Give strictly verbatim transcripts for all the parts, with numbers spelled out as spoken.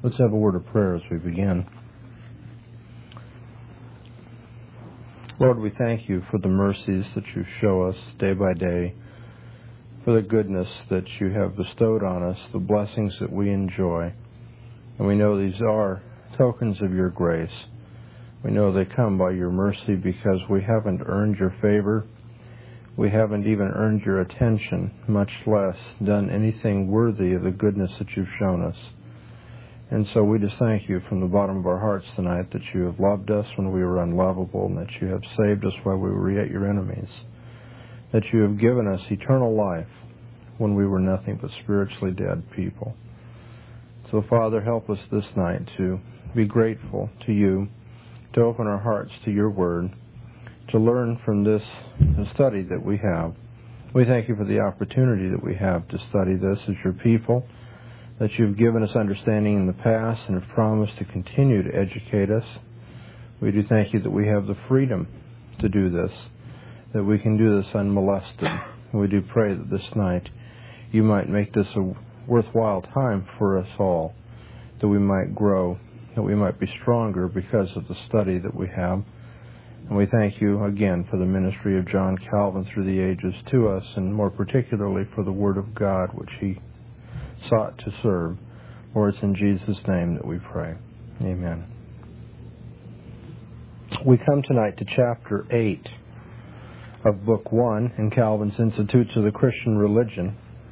Let's have a word of prayer as we begin. Lord, we thank you for the mercies that you show us day by day, for the goodness that you have bestowed on us, the blessings that we enjoy. And we know these are tokens of your grace. We know they come by your mercy because we haven't earned your favor. We haven't even earned your attention, much less done anything worthy of the goodness that you've shown us. And so we just thank you from the bottom of our hearts tonight that you have loved us when we were unlovable, and that you have saved us while we were yet your enemies, that you have given us eternal life when we were nothing but spiritually dead people. So, Father, help us this night to be grateful to you, to open our hearts to your word, to learn from this study that we have. We thank you for the opportunity that we have to study this as your people, that you've given us understanding in the past and have promised to continue to educate us. We do thank you that we have the freedom to do this, that we can do this unmolested. And we do pray that this night you might make this a worthwhile time for us all, that we might grow, that we might be stronger because of the study that we have. And we thank you again for the ministry of John Calvin through the ages to us, and more particularly for the Word of God which he sought to serve. For it's in Jesus' name that we pray. Amen. We come tonight to chapter eight of Book One in Calvin's Institutes of the Christian Religion.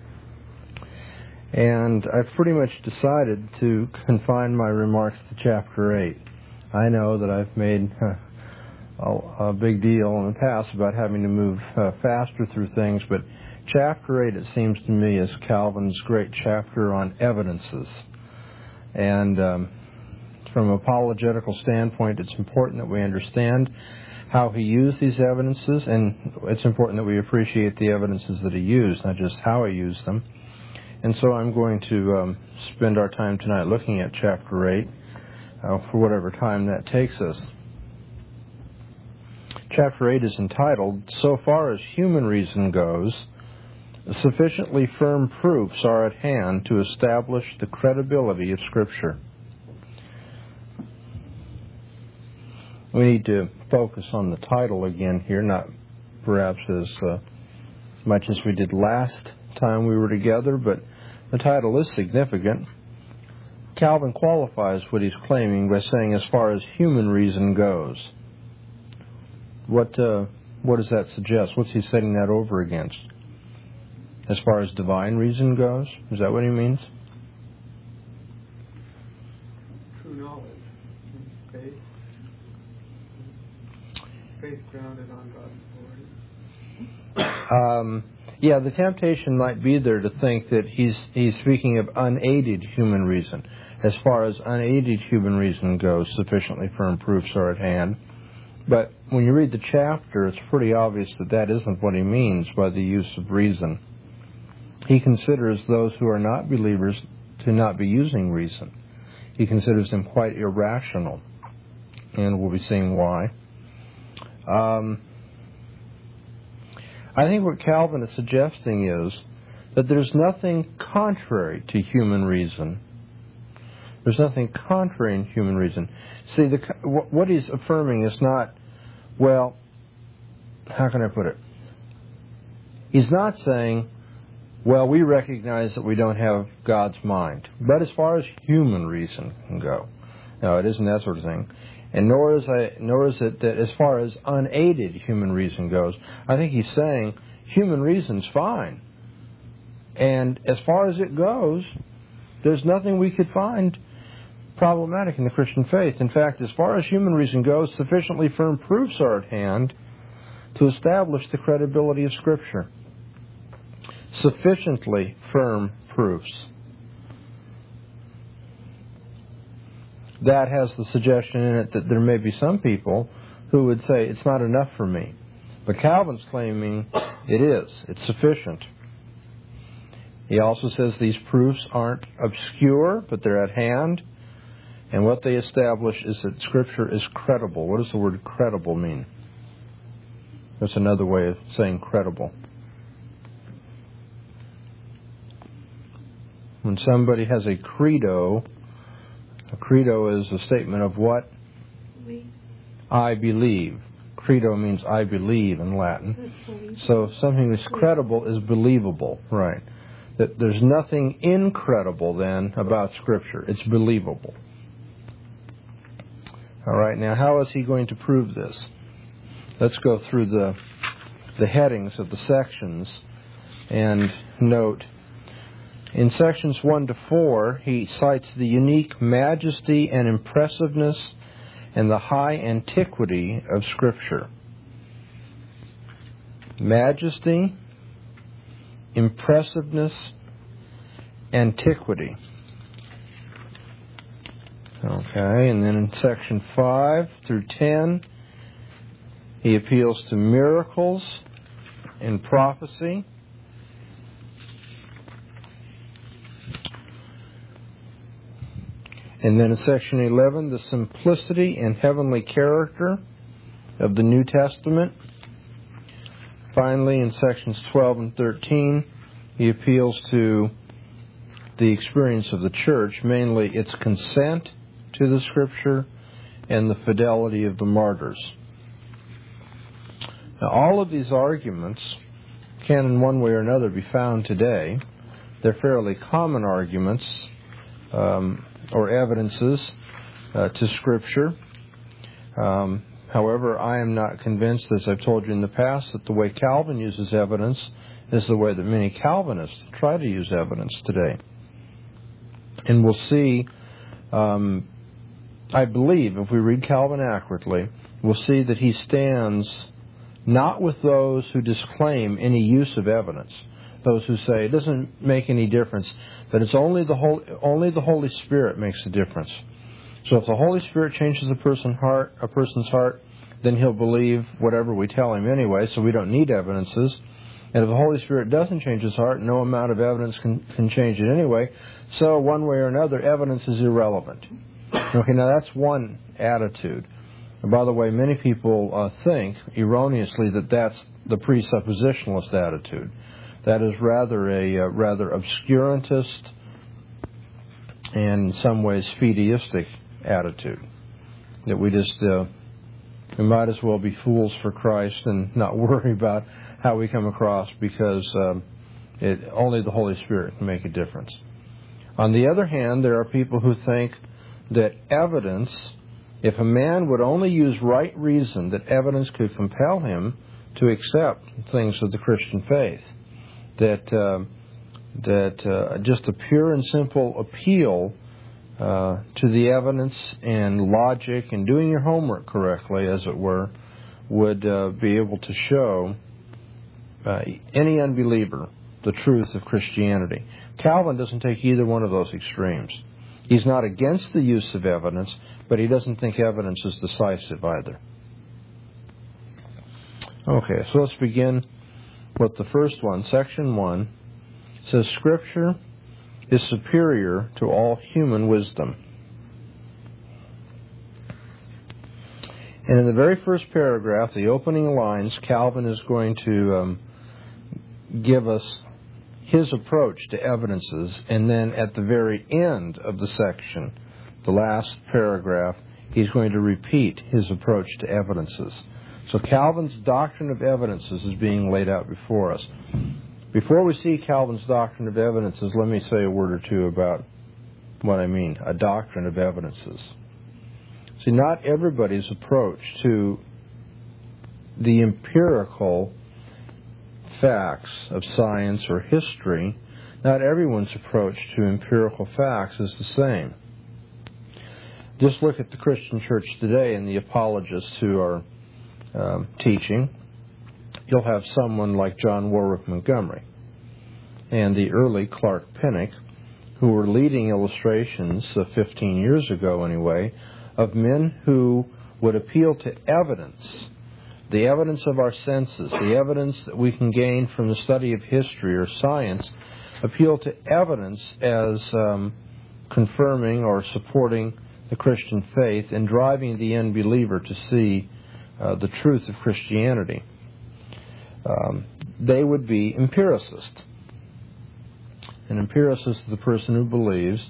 And I've pretty much decided to confine my remarks to chapter eight. I know that I've made uh, a, a big deal in the past about having to move uh, faster through things, but chapter eight, it seems to me, is Calvin's great chapter on evidences. And um, from an apologetical standpoint, it's important that we understand how he used these evidences, and it's important that we appreciate the evidences that he used, not just how he used them. And so I'm going to um, spend our time tonight looking at chapter eight uh, for whatever time that takes us. Chapter eight is entitled, So Far as Human Reason Goes, Sufficiently Firm Proofs Are at Hand to Establish the Credibility of Scripture. We need to focus on the title again here, not perhaps as uh, much as we did last time we were together, but the title is significant. Calvin qualifies what he's claiming by saying, as far as human reason goes. What, uh, what does that suggest? What's he setting that over against? As far as divine reason goes? Is that what he means? True knowledge. Faith. Faith grounded on God's authority. Um, yeah, the temptation might be there to think that he's he's speaking of unaided human reason. As far as unaided human reason goes, sufficiently firm proofs are at hand. But when you read the chapter, it's pretty obvious that that isn't what he means by the use of reason. He considers those who are not believers to not be using reason. He considers them quite irrational, and we'll be seeing why. Um, I think what Calvin is suggesting is that there's nothing contrary to human reason. There's nothing contrary in human reason. See, the, what he's affirming is not, well, how can I put it? He's not saying, well, we recognize that we don't have God's mind, but as far as human reason can go. No, it isn't that sort of thing. And nor is, I, nor is it that as far as unaided human reason goes. I think he's saying human reason's fine. And as far as it goes, there's nothing we could find problematic in the Christian faith. In fact, as far as human reason goes, sufficiently firm proofs are at hand to establish the credibility of Scripture. Sufficiently firm proofs. That has the suggestion in it that there may be some people who would say it's not enough for me. But Calvin's claiming it is. It's sufficient. He also says these proofs aren't obscure, but they're at hand. And what they establish is that Scripture is credible. What does the word credible mean? That's another way of saying credible. When somebody has a credo, A credo is a statement of what? We. I believe. Credo means I believe in Latin. So something that's credible is believable, right? That there's nothing incredible then about Scripture. It's believable. All right, now how is he going to prove this? Let's go through the the headings of the sections and note. In sections one to four, he cites the unique majesty and impressiveness and the high antiquity of Scripture. Majesty, impressiveness, antiquity. Okay, and then in section five through ten, he appeals to miracles and prophecy. And then in section eleven, the simplicity and heavenly character of the New Testament. Finally, in sections twelve and thirteen, he appeals to the experience of the church, mainly its consent to the Scripture and the fidelity of the martyrs. Now, all of these arguments can in one way or another be found today. They're fairly common arguments um, or evidences uh, to Scripture. Um, however, I am not convinced, as I've told you in the past, that the way Calvin uses evidence is the way that many Calvinists try to use evidence today. And we'll see, um, I believe, if we read Calvin accurately, we'll see that he stands not with those who disclaim any use of evidence, those who say it doesn't make any difference, that it's only the Holy, only the Holy Spirit makes a difference. So if the Holy Spirit changes a person's heart, a person's heart, then he'll believe whatever we tell him anyway, so we don't need evidences. And if the Holy Spirit doesn't change his heart, no amount of evidence can, can change it anyway. So one way or another, evidence is irrelevant. Okay, now that's one attitude. And by the way, many people uh, think erroneously that that's the presuppositionalist attitude. That is rather a uh, rather obscurantist and in some ways fideistic attitude. That we just uh, we might as well be fools for Christ and not worry about how we come across, because um, it, only the Holy Spirit can make a difference. On the other hand, there are people who think that evidence, if a man would only use right reason, that evidence could compel him to accept things of the Christian faith. That uh, that uh, just a pure and simple appeal uh, to the evidence and logic and doing your homework correctly, as it were, would uh, be able to show uh, any unbeliever the truth of Christianity. Calvin doesn't take either one of those extremes. He's not against the use of evidence, but he doesn't think evidence is decisive either. Okay, so let's begin with the first one. Section one says, Scripture is superior to all human wisdom. And in the very first paragraph, the opening lines, Calvin is going to um, give us his approach to evidences, and then at the very end of the section, the last paragraph, he's going to repeat his approach to evidences. So Calvin's doctrine of evidences is being laid out before us. Before we see Calvin's doctrine of evidences, let me say a word or two about what I mean, a doctrine of evidences. See, not everybody's approach to the empirical facts of science or history, not everyone's approach to empirical facts is the same. Just look at the Christian church today and the apologists who are um, teaching. You'll have someone like John Warwick Montgomery and the early Clark Pinnock, who were leading illustrations uh, fifteen years ago anyway, of men who would appeal to evidence, the evidence of our senses, the evidence that we can gain from the study of history or science, appeal to evidence as um, confirming or supporting the Christian faith and driving the unbeliever to see uh, the truth of Christianity. Um, they would be empiricists. An empiricist is the person who believes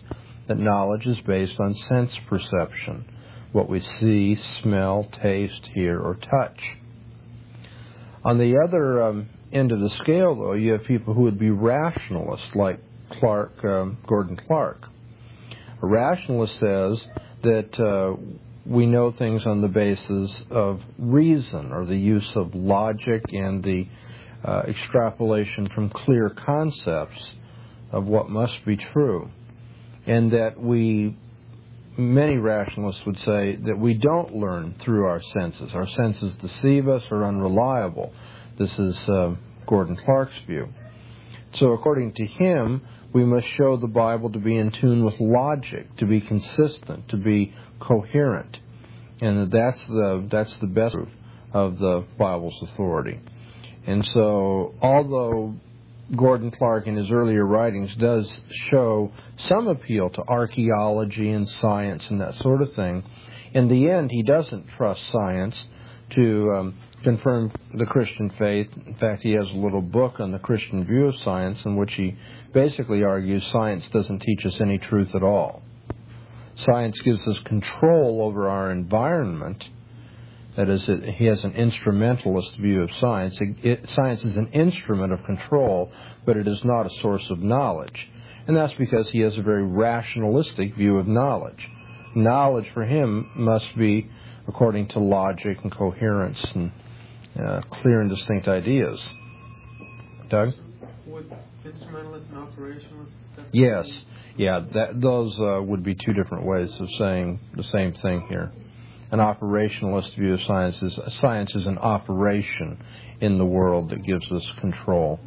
that knowledge is based on sense perception, what we see, smell, taste, hear, or touch. On the other um, end of the scale, though, you have people who would be rationalists, like Clark, um, Gordon Clark. A rationalist says that uh, we know things on the basis of reason, or the use of logic and the uh, extrapolation from clear concepts of what must be true. And that we, many rationalists would say that we don't learn through our senses. Our senses deceive us or are unreliable. This is uh, Gordon Clark's view. So according to him, we must show the Bible to be in tune with logic, to be consistent, to be coherent. And that's the, that's the best proof of the Bible's authority. And so, although Gordon Clark in his earlier writings does show some appeal to archaeology and science and that sort of thing, in the end he doesn't trust science to um, confirm the Christian faith. In fact, he has a little book on the Christian view of science in which he basically argues science doesn't teach us any truth at all. Science gives us control over our environment. That is, it, he has an instrumentalist view of science. It, it, science is an instrument of control, but it is not a source of knowledge. And that's because he has a very rationalistic view of knowledge. Knowledge for him must be according to logic and coherence and uh, clear and distinct ideas. Doug? Would instrumentalist and operationalist? Yes. Yeah, that, those uh, would be two different ways of saying the same thing here. An operationalist view of science is science is an operation in the world that gives us control.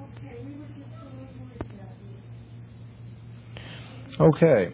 Okay.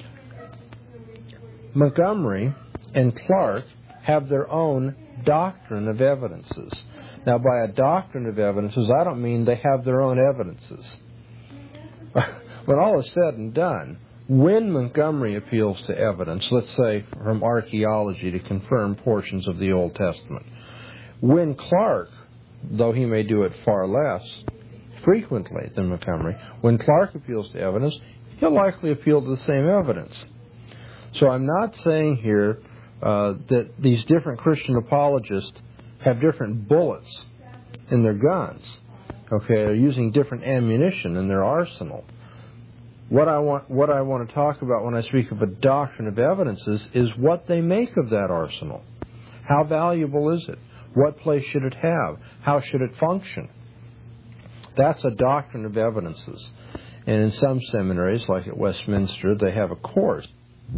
Montgomery and Clark have their own doctrine of evidences. Now, by a doctrine of evidences, I don't mean they have their own evidences. When all is said and done, when Montgomery appeals to evidence, let's say from archaeology to confirm portions of the Old Testament, when Clark, though he may do it far less frequently than Montgomery, when Clark appeals to evidence, he'll likely appeal to the same evidence. So I'm not saying here uh, that these different Christian apologists have different bullets in their guns. Okay, they're using different ammunition in their arsenal. What I want what I want to talk about when I speak of a doctrine of evidences is what they make of that arsenal. How valuable is it? What place should it have? How should it function? That's a doctrine of evidences. And in some seminaries, like at Westminster, they have a course.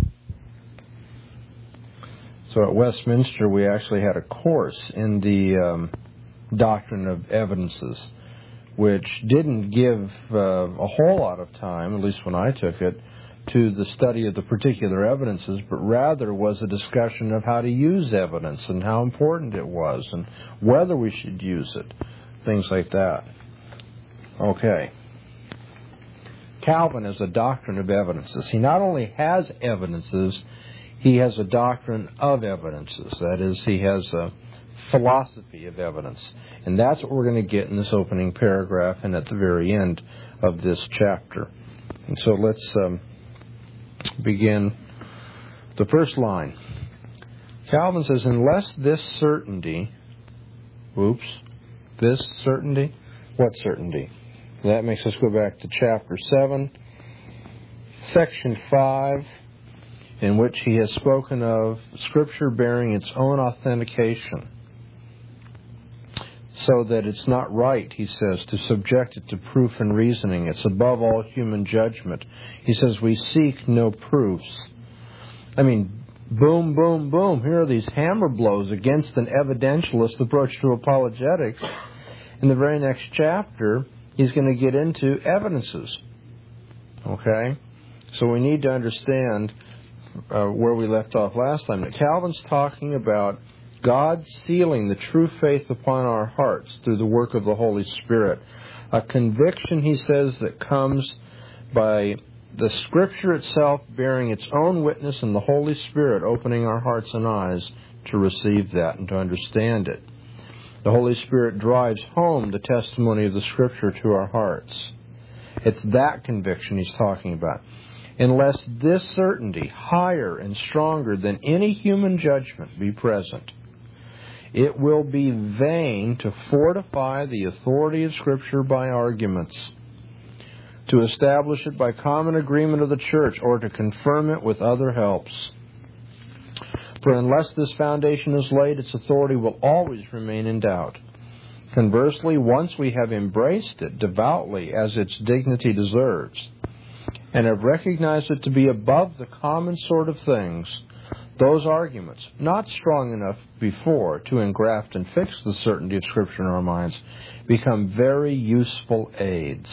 So at Westminster, we actually had a course in the um, doctrine of evidences, which didn't give uh, a whole lot of time, at least when I took it, to the study of the particular evidences, but rather was a discussion of how to use evidence and how important it was and whether we should use it, things like that. Okay. Calvin has a doctrine of evidences. He not only has evidences, he has a doctrine of evidences. That is, he has a philosophy of evidence. And that's what we're going to get in this opening paragraph and at the very end of this chapter. And so let's um, begin the first line. Calvin says, unless this certainty, whoops, this certainty, what certainty? That makes us go back to chapter seven, section five, in which he has spoken of Scripture bearing its own authentication, so that it's not right, he says, to subject it to proof and reasoning. It's above all human judgment. He says we seek no proofs. I mean, boom, boom, boom. Here are these hammer blows against an evidentialist approach to apologetics. In the very next chapter, he's going to get into evidences. Okay? So we need to understand uh, where we left off last time. That Calvin's talking about God sealing the true faith upon our hearts through the work of the Holy Spirit. A conviction, he says, that comes by the Scripture itself bearing its own witness and the Holy Spirit opening our hearts and eyes to receive that and to understand it. The Holy Spirit drives home the testimony of the Scripture to our hearts. It's that conviction he's talking about. unless this certainty, higher and stronger than any human judgment, be present, it will be vain to fortify the authority of Scripture by arguments, to establish it by common agreement of the church, or to confirm it with other helps. For unless this foundation is laid, its authority will always remain in doubt. Conversely, once we have embraced it devoutly as its dignity deserves, and have recognized it to be above the common sort of things, those arguments, not strong enough before to engraft and fix the certainty of Scripture in our minds, become very useful aids.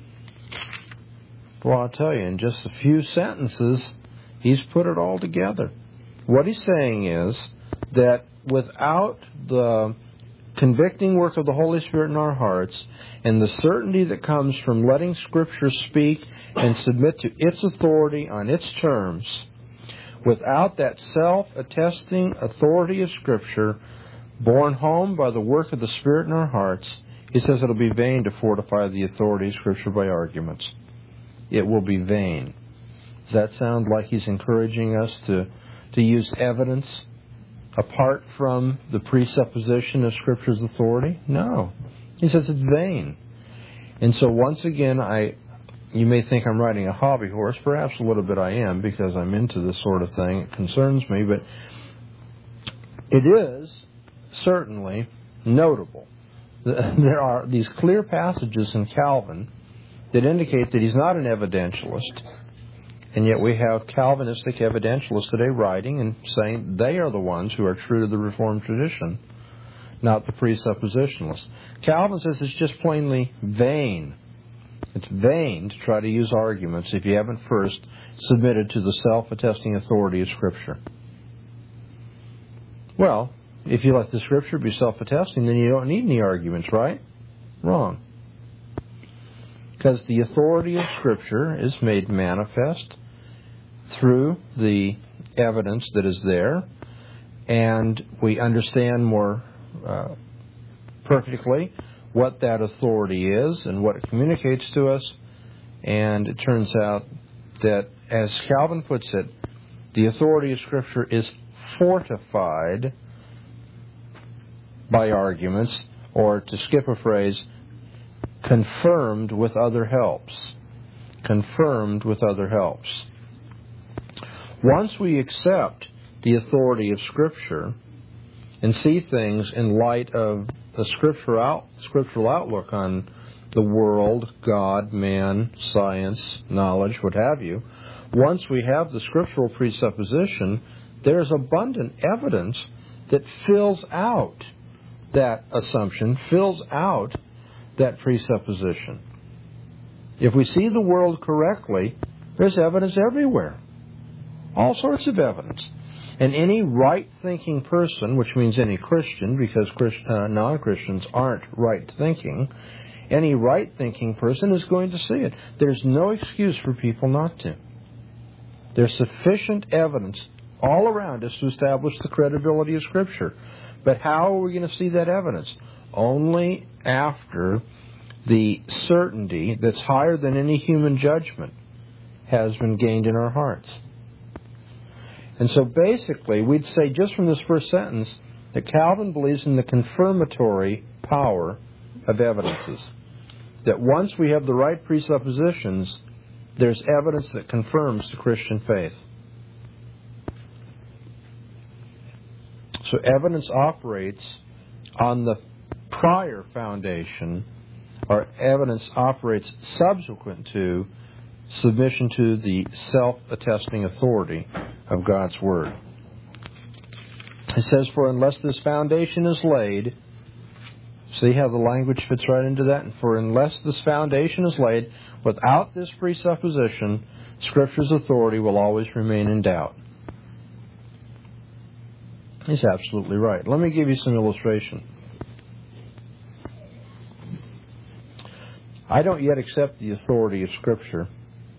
Well, I'll tell you, in just a few sentences, he's put it all together. What he's saying is that without the convicting work of the Holy Spirit in our hearts and the certainty that comes from letting Scripture speak and submit to its authority on its terms, without that self-attesting authority of Scripture borne home by the work of the Spirit in our hearts, he says it'll be vain to fortify the authority of Scripture by arguments. It will be vain. Does that sound like he's encouraging us to, to use evidence apart from the presupposition of Scripture's authority? No. He says it's vain. And so once again, I, you may think I'm riding a hobby horse. Perhaps a little bit I am, because I'm into this sort of thing. It concerns me. But it is certainly notable. There are these clear passages in Calvin that indicate that he's not an evidentialist. And yet we have Calvinistic evidentialists today writing and saying they are the ones who are true to the Reformed tradition, not the presuppositionalists. Calvin says it's just plainly vain. It's vain to try to use arguments if you haven't first submitted to the self-attesting authority of Scripture. Well, if you let the Scripture be self-attesting, then you don't need any arguments, right? Wrong. Because the authority of Scripture is made manifest through the evidence that is there, and we understand more uh, perfectly what that authority is and what it communicates to us, and it turns out that, as Calvin puts it, the authority of Scripture is fortified by arguments, or to skip a phrase, confirmed with other helps. Confirmed with other helps. Once we accept the authority of Scripture and see things in light of the scriptural, out, scriptural outlook on the world, God, man, science, knowledge, what have you, once we have the scriptural presupposition, there's abundant evidence that fills out that assumption, fills out that presupposition. If we see the world correctly, there's evidence everywhere. All sorts of evidence. And any right-thinking person, which means any Christian, because Christ, uh, non-Christians aren't right-thinking, any right-thinking person is going to see it. There's no excuse for people not to. There's sufficient evidence all around us to establish the credibility of Scripture. But how are we going to see that evidence? Only after the certainty that's higher than any human judgment has been gained in our hearts. And so basically, we'd say just from this first sentence that Calvin believes in the confirmatory power of evidences. That once we have the right presuppositions, there's evidence that confirms the Christian faith. So evidence operates on the prior foundation, or evidence operates subsequent to submission to the self-attesting authority of God's Word. It says, for unless this foundation is laid, see how the language fits right into that? And for unless this foundation is laid, without this presupposition, Scripture's authority will always remain in doubt. He's absolutely right. Let me give you some illustration. I don't yet accept the authority of Scripture.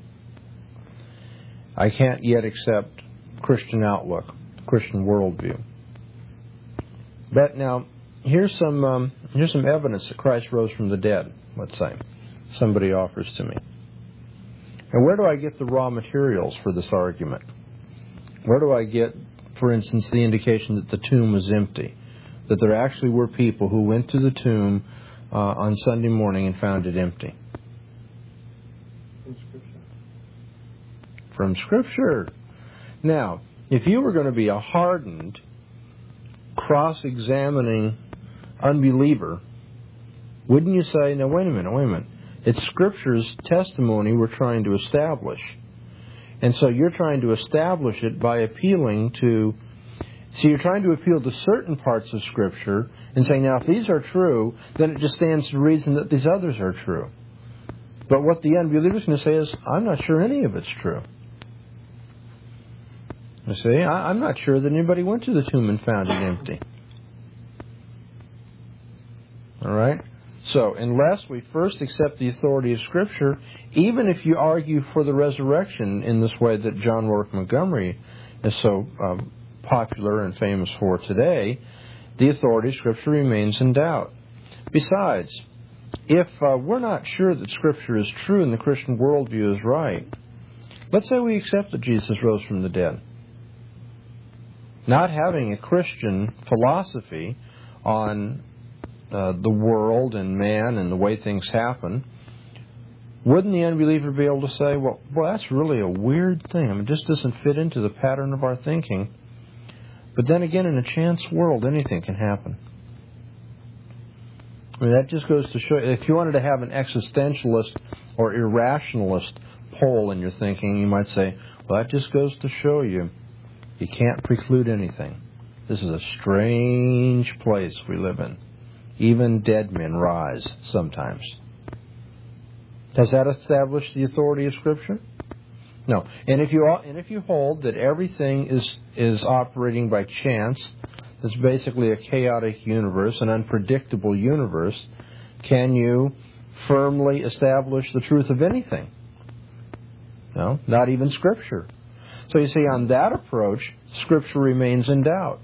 I can't yet accept Christian outlook, Christian worldview. But now, here's some um, here's some evidence that Christ rose from the dead, let's say. Somebody offers to me. And where do I get the raw materials for this argument? Where do I get, for instance, the indication that the tomb was empty? That there actually were people who went to the tomb uh, on Sunday morning and found it empty? From Scripture. From Scripture. Now, if you were going to be a hardened, cross-examining unbeliever, wouldn't you say, now wait a minute, wait a minute. It's Scripture's testimony we're trying to establish. And so you're trying to establish it by appealing to... So you're trying to appeal to certain parts of Scripture and saying, now if these are true, then it just stands to reason that these others are true. But what the unbeliever's going to say is, I'm not sure any of it's true. You see, I, I'm not sure that anybody went to the tomb and found it empty. All right? So, unless we first accept the authority of Scripture, even if you argue for the resurrection in this way that John Warwick Montgomery is so um, popular and famous for today, the authority of Scripture remains in doubt. Besides, if uh, we're not sure that Scripture is true and the Christian worldview is right, let's say we accept that Jesus rose from the dead. Not having a Christian philosophy on uh, the world and man and the way things happen, wouldn't the unbeliever be able to say, well, well, that's really a weird thing. I mean, it just doesn't fit into the pattern of our thinking. But then again, in a chance world, anything can happen. I mean, that just goes to show, if you wanted to have an existentialist or irrationalist pole in your thinking, you might say, well, that just goes to show you, you can't preclude anything. This is a strange place we live in. Even dead men rise sometimes. Does that establish the authority of Scripture? No. And if you and if you hold that everything is is operating by chance, it's basically a chaotic universe, an unpredictable universe, can you firmly establish the truth of anything? No, not even Scripture. So you see, on that approach, Scripture remains in doubt.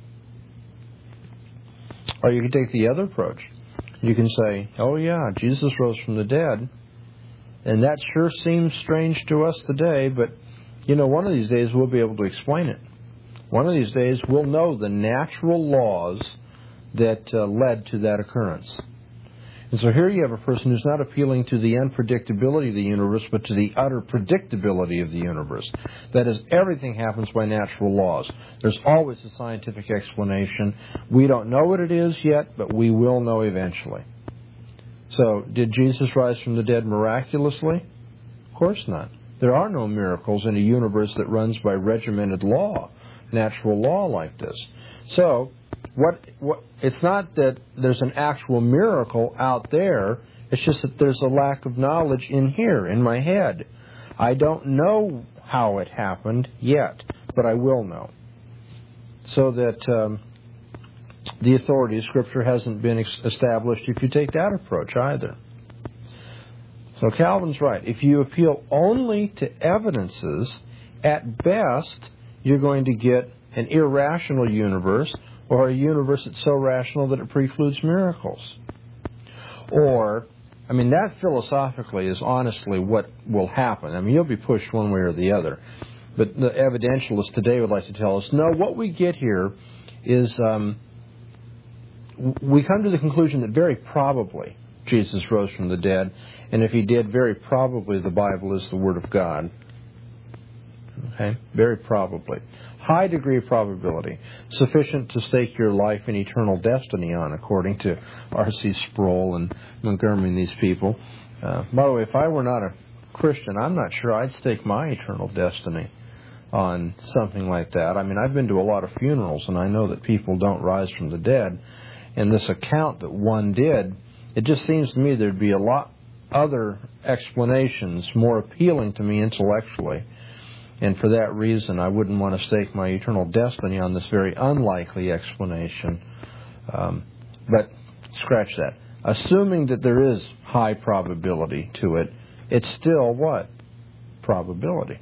Or you can take the other approach. You can say, oh yeah, Jesus rose from the dead, and that sure seems strange to us today, but, you know, one of these days we'll be able to explain it. One of these days we'll know the natural laws that uh, led to that occurrence. And so here you have a person who's not appealing to the unpredictability of the universe, but to the utter predictability of the universe. That is, everything happens by natural laws. There's always a scientific explanation. We don't know what it is yet, but we will know eventually. So, did Jesus rise from the dead miraculously? Of course not. There are no miracles in a universe that runs by regimented law, natural law like this. So, what, what, it's not that there's an actual miracle out there. It's just that there's a lack of knowledge in here, in my head. I don't know how it happened yet, but I will know. So that um, the authority of Scripture hasn't been ex- established if you take that approach either. So Calvin's right. If you appeal only to evidences, at best, you're going to get an irrational universe, or a universe that's so rational that it precludes miracles. Or, I mean, that philosophically is honestly what will happen. I mean, you'll be pushed one way or the other. But the evidentialists today would like to tell us, no, what we get here is um, we come to the conclusion that very probably Jesus rose from the dead, and if he did, very probably the Bible is the Word of God. Okay? Very probably. High degree of probability. Sufficient to stake your life and eternal destiny on, according to R C Sproul and Montgomery and these people. Uh, by the way, if I were not a Christian, I'm not sure I'd stake my eternal destiny on something like that. I mean, I've been to a lot of funerals, and I know that people don't rise from the dead. And this account that one did, it just seems to me there'd be a lot other explanations more appealing to me intellectually. And for that reason, I wouldn't want to stake my eternal destiny on this very unlikely explanation. Um, but scratch that. Assuming that there is high probability to it, it's still what? Probability.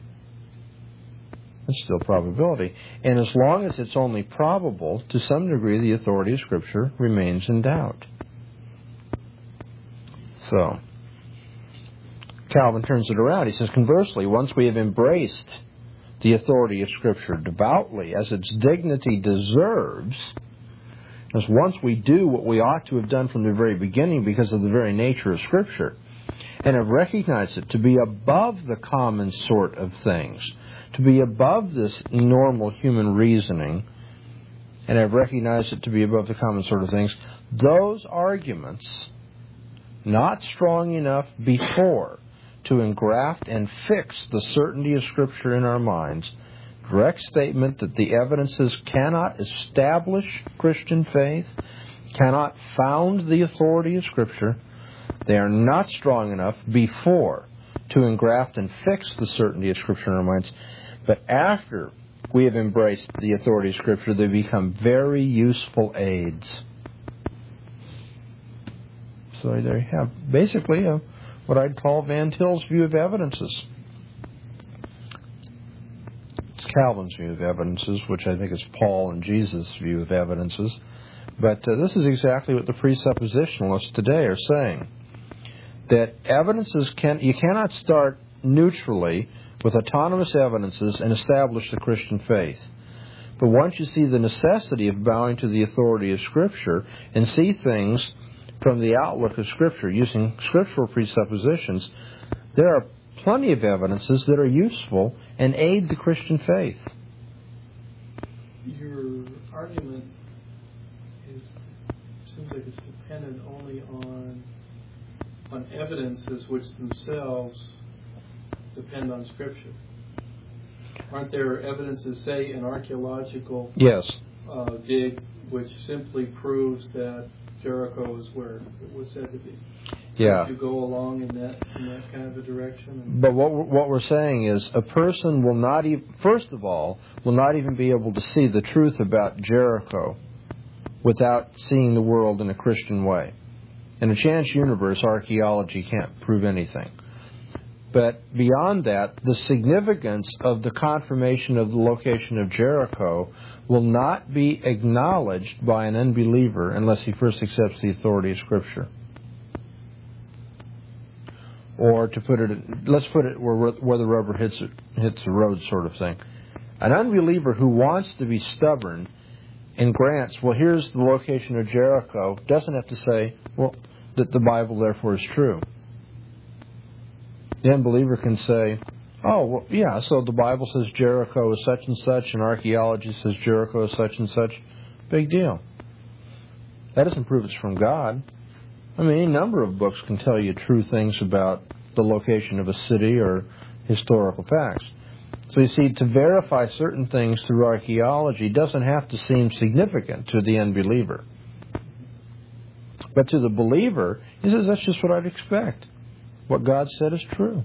It's still probability. And as long as it's only probable, to some degree, the authority of Scripture remains in doubt. So, Calvin turns it around. He says, conversely, once we have embraced the authority of Scripture devoutly, as its dignity deserves, as once we do what we ought to have done from the very beginning because of the very nature of Scripture, and have recognized it to be above the common sort of things, to be above this normal human reasoning, and have recognized it to be above the common sort of things, those arguments, not strong enough before to engraft and fix the certainty of Scripture in our minds, direct statement that the evidences cannot establish Christian faith, cannot found the authority of Scripture, they are not strong enough before to engraft and fix the certainty of Scripture in our minds, but after we have embraced the authority of Scripture, they become very useful aids. So there you have basically a, what I'd call Van Til's view of evidences. It's Calvin's view of evidences, which I think is Paul and Jesus' view of evidences. But uh, this is exactly what the presuppositionalists today are saying. That evidences can you cannot start neutrally with autonomous evidences and establish the Christian faith. But once you see the necessity of bowing to the authority of Scripture and see things from the outlook of Scripture using scriptural presuppositions, there are plenty of evidences that are useful and aid the Christian faith. Your argument is seems like it's dependent only on on evidences which themselves depend on Scripture. Aren't there evidences, say, an archaeological yes. uh, dig, which simply proves that Jericho is where it was said to be? Yeah. You go along in that in that kind of a direction. And but what we're, what we're saying is a person will not even, first of all, will not even be able to see the truth about Jericho without seeing the world in a Christian way. In a chance universe, archaeology can't prove anything. But beyond that, the significance of the confirmation of the location of Jericho will not be acknowledged by an unbeliever unless he first accepts the authority of Scripture. Or to put it, let's put it where, where the rubber hits hits the road, sort of thing. An unbeliever who wants to be stubborn and grants, well, here's the location of Jericho, doesn't have to say, well, that the Bible therefore is true. The unbeliever can say, oh, well, yeah, so the Bible says Jericho is such and such, and archaeology says Jericho is such and such. Big deal. That doesn't prove it's from God. I mean, any number of books can tell you true things about the location of a city or historical facts. So you see, to verify certain things through archaeology doesn't have to seem significant to the unbeliever. But to the believer, he says, that's just what I'd expect. What God said is true.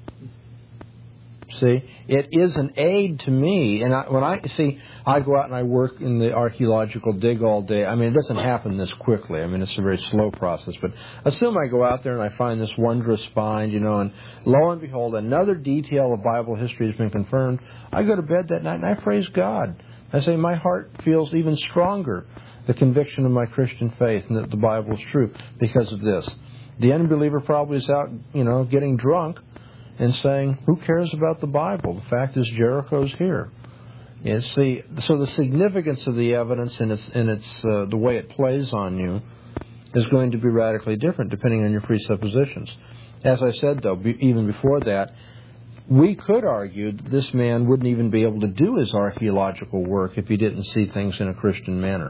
See, it is an aid to me. And I, when I see, I go out and I work in the archaeological dig all day. I mean, it doesn't happen this quickly. I mean, it's a very slow process. But assume I go out there and I find this wondrous find, you know, and lo and behold, another detail of Bible history has been confirmed. I go to bed that night and I praise God. I say, my heart feels even stronger, the conviction of my Christian faith and that the Bible is true because of this. The unbeliever probably is out, you know, getting drunk and saying, who cares about the Bible? The fact is Jericho's here. You see, so the significance of the evidence and its, and its uh, the way it plays on you is going to be radically different depending on your presuppositions. As I said, though, be, even before that, we could argue that this man wouldn't even be able to do his archaeological work if he didn't see things in a Christian manner.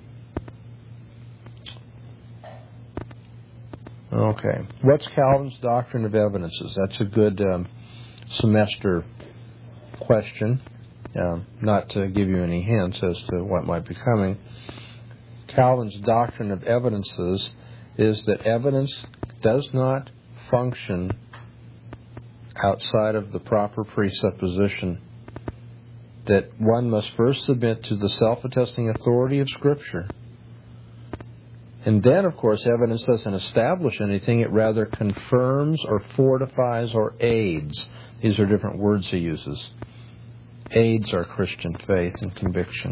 Okay. What's Calvin's doctrine of evidences? That's a good um, semester question. Um, not to give you any hints as to what might be coming. Calvin's doctrine of evidences is that evidence does not function outside of the proper presupposition that one must first submit to the self-attesting authority of Scripture. And then, of course, evidence doesn't establish anything. It rather confirms or fortifies or aids. These are different words he uses. Aids our Christian faith and conviction.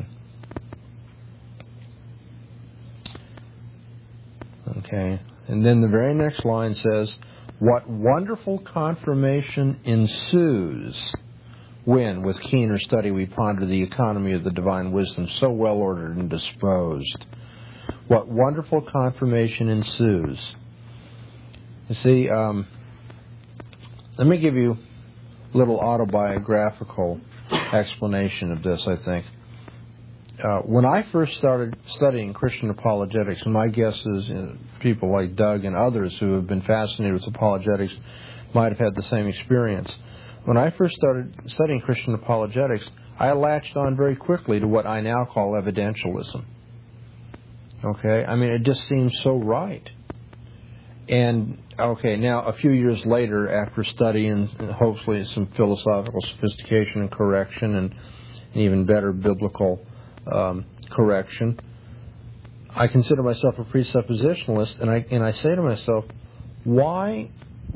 Okay. And then the very next line says, What wonderful confirmation ensues when, with keener study, we ponder the economy of the divine wisdom, so well ordered and disposed. What wonderful confirmation ensues. You see, um, let me give you a little autobiographical explanation of this, I think. Uh, when I first started studying Christian apologetics, and my guess is uh, people like Doug and others who have been fascinated with apologetics might have had the same experience. When I first started studying Christian apologetics, I latched on very quickly to what I now call evidentialism. Okay? I mean, it just seems so right. And, okay, now a few years later, after studying hopefully some philosophical sophistication and correction and even better biblical um, correction, I consider myself a presuppositionalist, and I and I say to myself, why?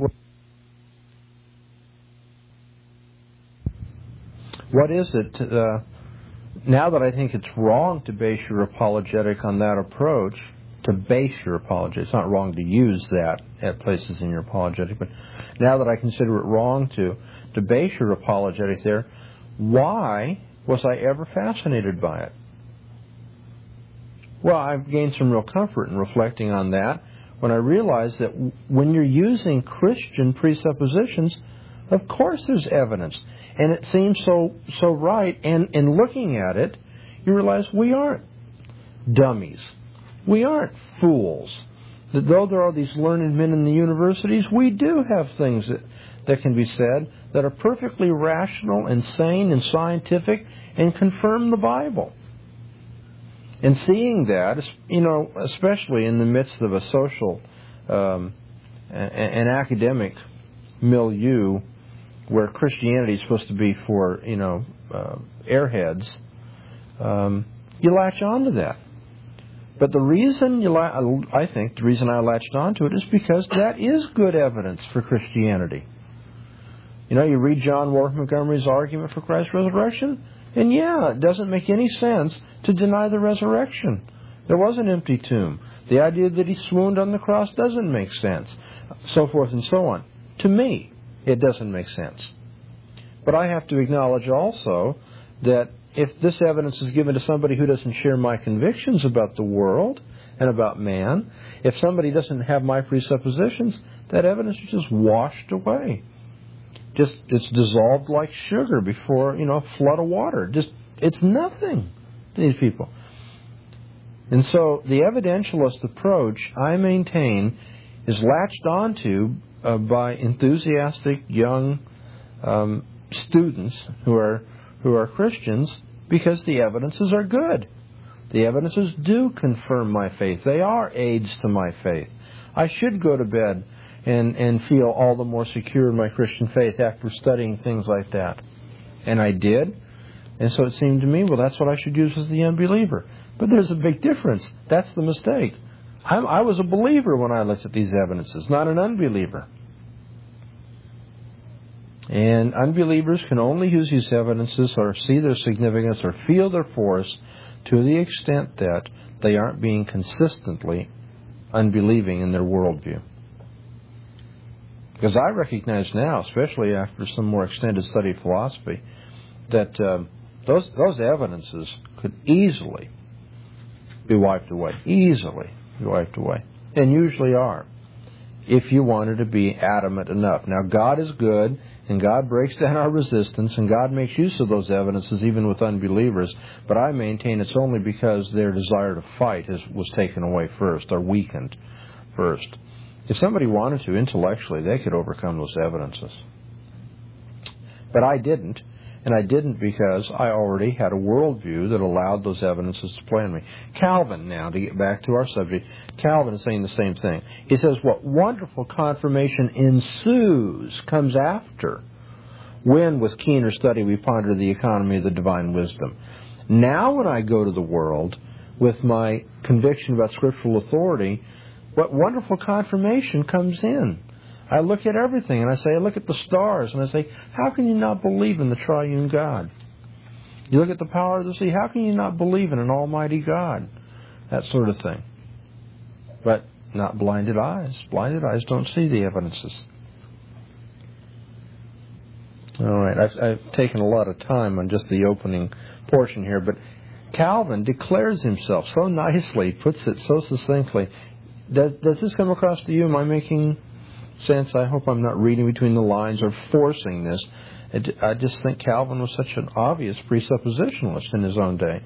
What is it? Uh, now that I think it's wrong to base your apologetic on that approach, to base your apologetic, it's not wrong to use that at places in your apologetic, but now that I consider it wrong to to base your apologetic there, why was I ever fascinated by it? Well, I've gained some real comfort in reflecting on that when I realize that when you're using Christian presuppositions, of course there's evidence. And it seems so so right. And in looking at it, you realize we aren't dummies. We aren't fools. That though there are these learned men in the universities, we do have things that, that can be said that are perfectly rational and sane and scientific and confirm the Bible. And seeing that, you know, especially in the midst of a social um, and academic milieu where Christianity is supposed to be for, you know, uh, airheads, um, you latch on to that. But the reason you, la- I think, the reason I latched on to it is because that is good evidence for Christianity. You know, you read John Warren Montgomery's argument for Christ's resurrection, and yeah, it doesn't make any sense to deny the resurrection. There was an empty tomb. The idea that he swooned on the cross doesn't make sense. So forth and so on. To me, it doesn't make sense. But I have to acknowledge also that if this evidence is given to somebody who doesn't share my convictions about the world and about man, if somebody doesn't have my presuppositions, that evidence is just washed away. Just it's dissolved like sugar before, you know, a flood of water. Just it's nothing to these people. And so the evidentialist approach, I maintain, is latched onto uh, by enthusiastic young um, students who are who are Christians because the evidences are good. The evidences do confirm my faith. They are aids to my faith. I should go to bed and, and feel all the more secure in my Christian faith after studying things like that. And I did. And so it seemed to me, well, that's what I should use as the unbeliever. But there's a big difference. That's the mistake. I'm, I was a believer when I looked at these evidences, not an unbeliever. And unbelievers can only use these evidences or see their significance or feel their force to the extent that they aren't being consistently unbelieving in their worldview. Because I recognize now, especially after some more extended study of philosophy, that uh, those those evidences could easily be wiped away. Easily be wiped away. And usually are. If you wanted to be adamant enough. Now, God is good, and God breaks down our resistance, and God makes use of those evidences even with unbelievers. But I maintain it's only because their desire to fight is, was taken away first, or weakened first. If somebody wanted to, intellectually, they could overcome those evidences. But I didn't. And I didn't because I already had a worldview that allowed those evidences to play on me. Calvin, now, to get back to our subject, Calvin is saying the same thing. He says, what wonderful confirmation ensues, comes after, when with keener study we ponder the economy of the divine wisdom. Now when I go to the world with my conviction about scriptural authority, what wonderful confirmation comes in. I look at everything and I say, I look at the stars and I say, how can you not believe in the triune God? You look at the power of the sea, how can you not believe in an almighty God? That sort of thing. But not blinded eyes. Blinded eyes don't see the evidences. All right. I've, I've taken a lot of time on just the opening portion here, but Calvin declares himself so nicely, puts it so succinctly. Does, does this come across to you? Am I making sense? I hope I'm not reading between the lines or forcing this. It, I just think Calvin was such an obvious presuppositionalist in his own day.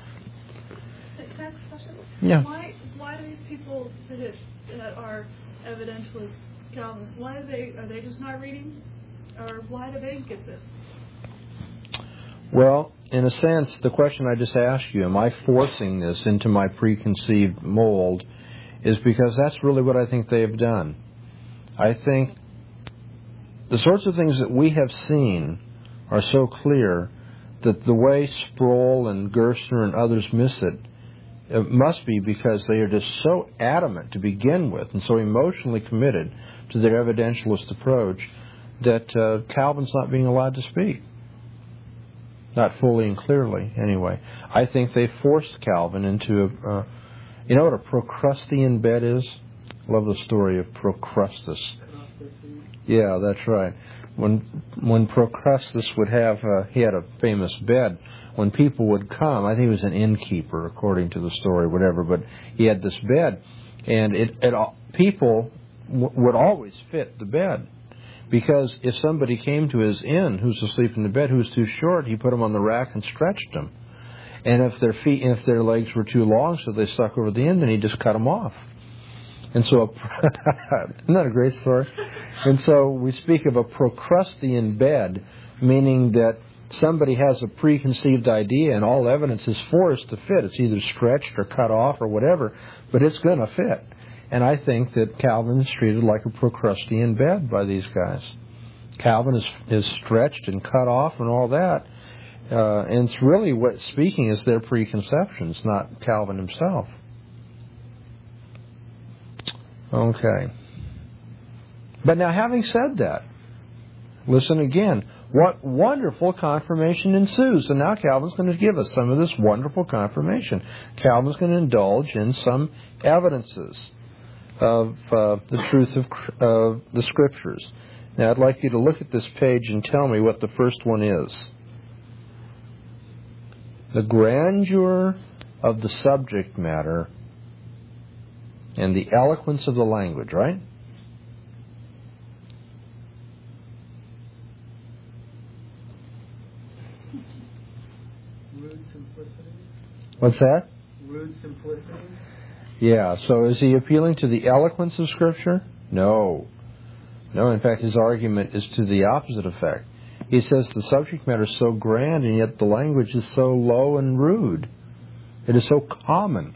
Can I ask a question? Yeah. Why, why do these people that, is, that are evidentialist Calvinists, why do they, are they just not reading? Or why do they get this? Well, in a sense, the question I just asked you, am I forcing this into my preconceived mold, is because that's really what I think they have done. I think the sorts of things that we have seen are so clear that the way Sproul and Gerstner and others miss it, it must be because they are just so adamant to begin with and so emotionally committed to their evidentialist approach that uh, Calvin's not being allowed to speak. Not fully and clearly, anyway. I think they forced Calvin into a... Uh, you know what a Procrustean bed is? I love the story of Procrustes. Yeah, that's right. When when Procrustes would have... Uh, he had a famous bed. When people would come, I think he was an innkeeper, according to the story, whatever, but he had this bed, and it, it people w- would always fit the bed. Because if somebody came to his inn who's asleep in the bed who was too short, he put them on the rack and stretched them. And if their feet, if their legs were too long, so they stuck over the end, then he just cut them off. And so, a, isn't that a great story? And so we speak of a Procrustean bed, meaning that somebody has a preconceived idea and all evidence is forced to fit. It's either stretched or cut off or whatever, but it's going to fit. And I think that Calvin is treated like a Procrustean bed by these guys. Calvin is is stretched and cut off and all that. Uh, and it's really what speaking is their preconceptions, not Calvin himself. Okay. But now, having said that, listen again. What wonderful confirmation ensues. And now Calvin's going to give us some of this wonderful confirmation. Calvin's going to indulge in some evidences of uh, the truth of uh, the Scriptures. Now, I'd like you to look at this page and tell me what the first one is. The grandeur of the subject matter and the eloquence of the language, right? Rude simplicity. What's that? Rude simplicity. Yeah, so is he appealing to the eloquence of Scripture? No. No, in fact, his argument is to the opposite effect. He says the subject matter is so grand, and yet the language is so low and rude. It is so common.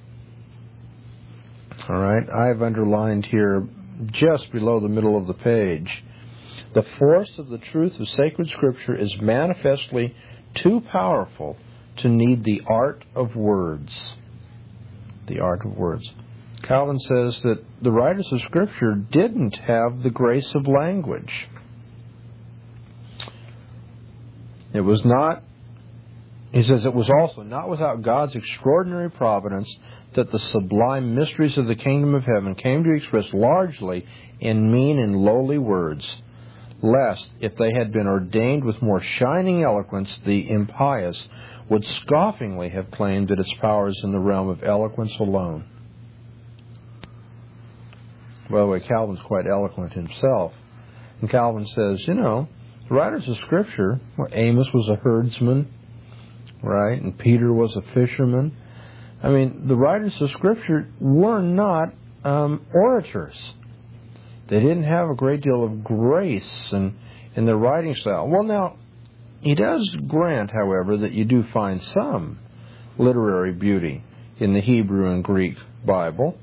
All right, I have underlined here, just below the middle of the page, the force of the truth of sacred Scripture is manifestly too powerful to need the art of words. The art of words. Calvin says that the writers of Scripture didn't have the grace of language. It was not, he says, it was also not without God's extraordinary providence that the sublime mysteries of the kingdom of heaven came to express largely in mean and lowly words, lest, if they had been ordained with more shining eloquence, the impious would scoffingly have claimed that its power is in the realm of eloquence alone. By the way, Calvin's quite eloquent himself. And Calvin says, you know, the writers of Scripture, well, Amos was a herdsman, right? And Peter was a fisherman. I mean, the writers of Scripture were not um, orators. They didn't have a great deal of grace in, in their writing style. Well, now, he does grant, however, that you do find some literary beauty in the Hebrew and Greek Bible.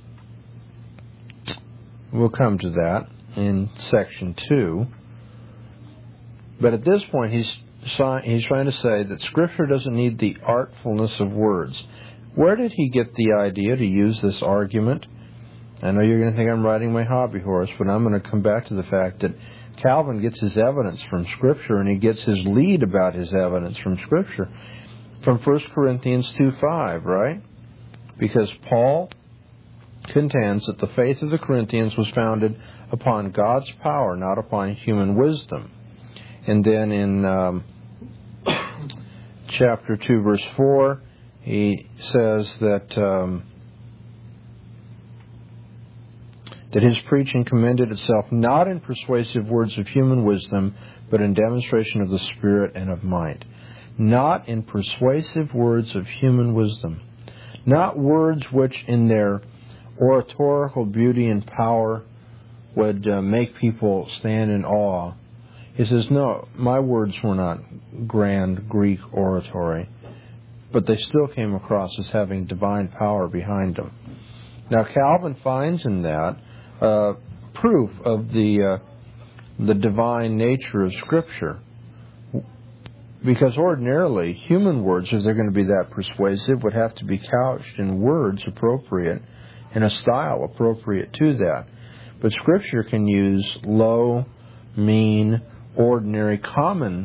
We'll come to that in section two. But at this point, he's he's trying to say that Scripture doesn't need the artfulness of words. Where did he get the idea to use this argument? I know you're going to think I'm riding my hobby horse, but I'm going to come back to the fact that Calvin gets his evidence from Scripture, and he gets his lead about his evidence from Scripture from First Corinthians two five, right? Because Paul contends that the faith of the Corinthians was founded upon God's power, not upon human wisdom. And then in um, chapter two, verse four, he says that um, that his preaching commended itself not in persuasive words of human wisdom, but in demonstration of the Spirit and of might. Not in persuasive words of human wisdom. Not words which in their oratorical beauty and power would uh, make people stand in awe. He says, no, my words were not grand Greek oratory, but they still came across as having divine power behind them. Now, Calvin finds in that uh, proof of the uh, the divine nature of Scripture, because ordinarily human words, if they're going to be that persuasive, would have to be couched in words appropriate, in a style appropriate to that. But Scripture can use low, mean, ordinary, common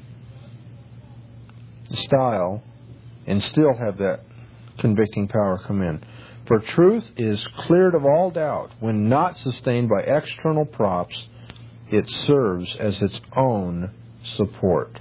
style and still have that convicting power come in. For truth is cleared of all doubt when not sustained by external props. It serves as its own support.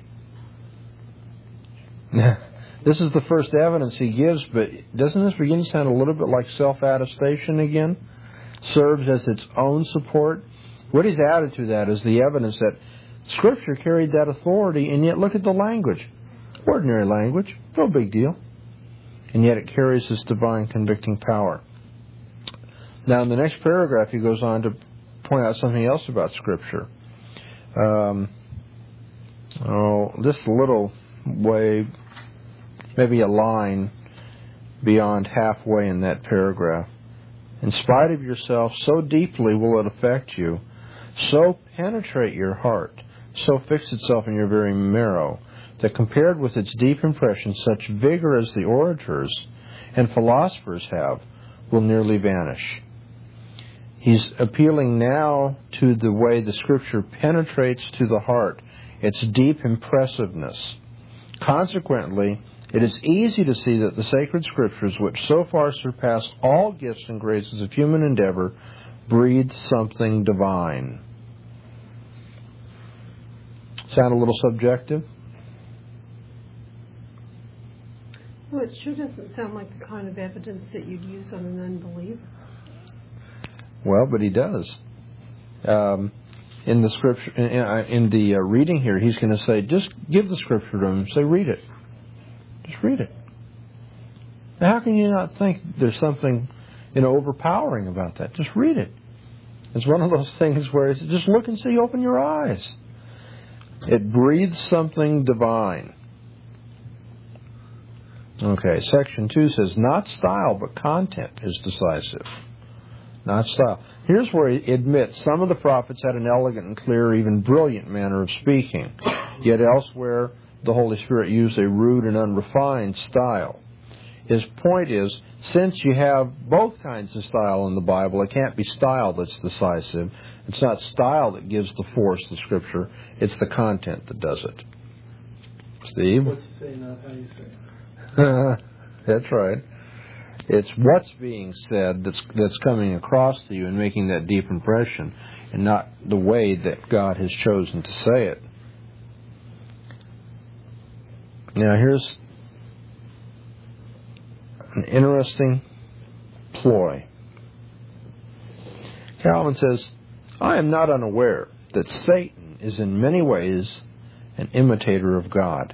This is the first evidence he gives, but doesn't this begin to sound a little bit like self-attestation again? Serves as its own support. What he's added to that is the evidence that Scripture carried that authority, and yet look at the language. Ordinary language, no big deal. And yet it carries this divine convicting power. Now in the next paragraph he goes on to point out something else about Scripture. Um, oh, just a little way, maybe a line beyond halfway in that paragraph. In spite of yourself, so deeply will it affect you, so penetrate your heart, so fix itself in your very marrow, that compared with its deep impression, such vigor as the orators and philosophers have will nearly vanish. He's appealing now to the way the Scripture penetrates to the heart, its deep impressiveness. Consequently, it is easy to see that the sacred Scriptures, which so far surpass all gifts and graces of human endeavor, breathe something divine. Sound a little subjective? Well, it sure doesn't sound like the kind of evidence that you'd use on an unbeliever. Well, but he does. Um, in the scripture, in, in the uh, reading here, he's going to say, just give the Scripture to him. Say, read it. Just read it. Now, how can you not think there's something, you know, overpowering about that? Just read it. It's one of those things where it's just look and see, open your eyes. It breathes something divine. Okay, section two says, not style, but content is decisive. Not style. Here's where he admits some of the prophets had an elegant and clear, even brilliant manner of speaking. Yet elsewhere, the Holy Spirit used a rude and unrefined style. His point is, since you have both kinds of style in the Bible, it can't be style that's decisive. It's not style that gives the force to Scripture. It's the content that does it. Steve? What's he saying, not how you say it? That's right. It's what's being said that's that's coming across to you and making that deep impression, and not the way that God has chosen to say it. Now here's an interesting ploy. Calvin says, I am not unaware that Satan is in many ways an imitator of God,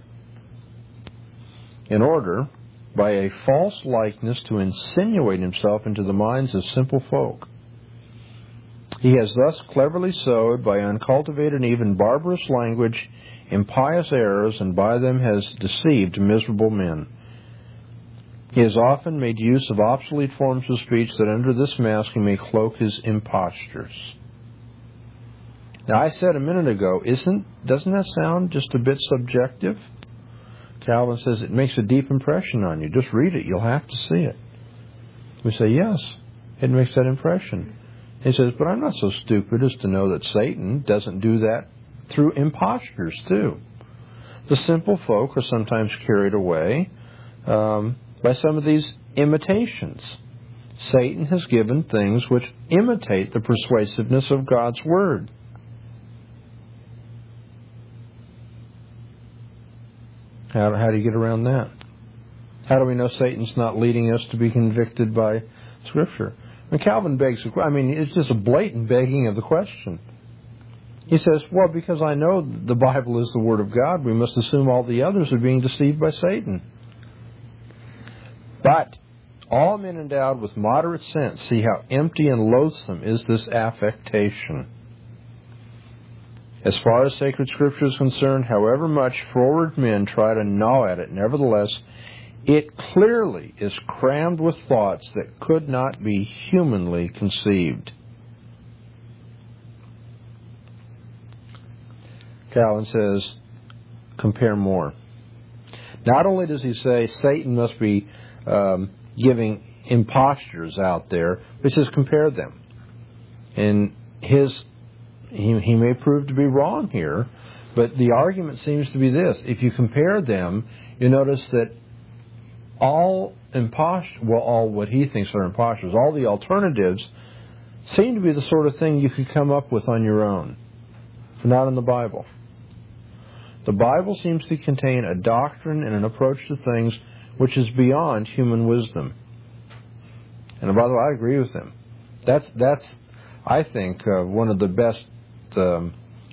in order, by a false likeness, to insinuate himself into the minds of simple folk. He has thus cleverly sowed, by uncultivated and even barbarous language, impious errors, and by them has deceived miserable men. He has often made use of obsolete forms of speech, that under this mask he may cloak his impostures. Now, I said a minute ago, isn't doesn't that sound just a bit subjective? Calvin says it makes a deep impression on you. Just read it. You'll have to see it. We say, yes, it makes that impression. He says, but I'm not so stupid as to know that Satan doesn't do that through impostures, too. The simple folk are sometimes carried away um, by some of these imitations. Satan has given things which imitate the persuasiveness of God's Word. How, how do you get around that? How do we know Satan's not leading us to be convicted by Scripture? And Calvin begs, I mean, it's just a blatant begging of the question. He says, well, because I know the Bible is the Word of God, we must assume all the others are being deceived by Satan. But all men endowed with moderate sense see how empty and loathsome is this affectation. As far as sacred Scripture is concerned, however much forward men try to gnaw at it, nevertheless, it clearly is crammed with thoughts that could not be humanly conceived. Calvin says, compare more. Not only does he say Satan must be um, giving impostures out there, but he says compare them. And his he, he may prove to be wrong here, but the argument seems to be this. If you compare them, you notice that all impostures, well, all what he thinks are impostures, all the alternatives seem to be the sort of thing you could come up with on your own, not in the Bible. The Bible seems to contain a doctrine and an approach to things which is beyond human wisdom. And by the way, I agree with him. That's, that's I think, uh, one of the best, um,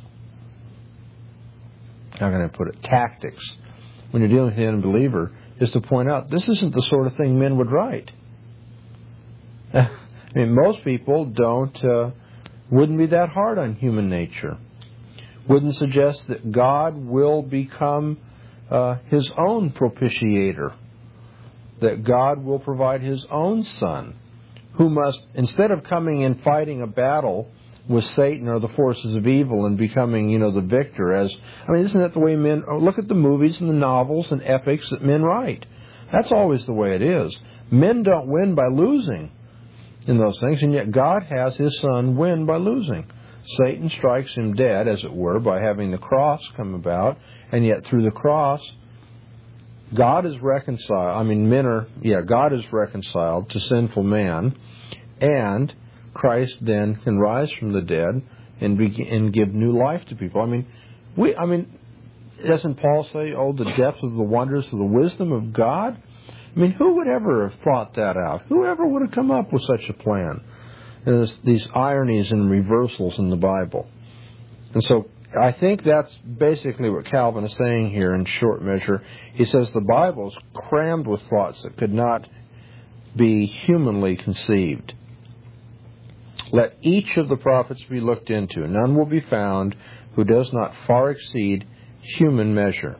how can I put it, tactics when you're dealing with the unbeliever, is to point out this isn't the sort of thing men would write. I mean, most people don't, uh, wouldn't be that hard on human nature. Wouldn't suggest that God will become uh, His own propitiator. That God will provide His own Son, who must, instead of coming and fighting a battle with Satan or the forces of evil and becoming, you know, the victor, as, I mean, isn't that the way men, oh, look at the movies and the novels and epics that men write. That's always the way it is. Men don't win by losing in those things, and yet God has His Son win by losing. Satan strikes him dead, as it were, by having the cross come about, and yet through the cross, God is reconciled. I mean, men are, yeah, God is reconciled to sinful man, and Christ then can rise from the dead and begin, and give new life to people. I mean, we, I mean, doesn't Paul say, "Oh, the depth of the wonders of the wisdom of God"? I mean, who would ever have thought that out? Whoever would have come up with such a plan? There's these ironies and reversals in the Bible. And so I think that's basically what Calvin is saying here in short measure. He says the Bible is crammed with thoughts that could not be humanly conceived. Let each of the prophets be looked into. None will be found who does not far exceed human measure.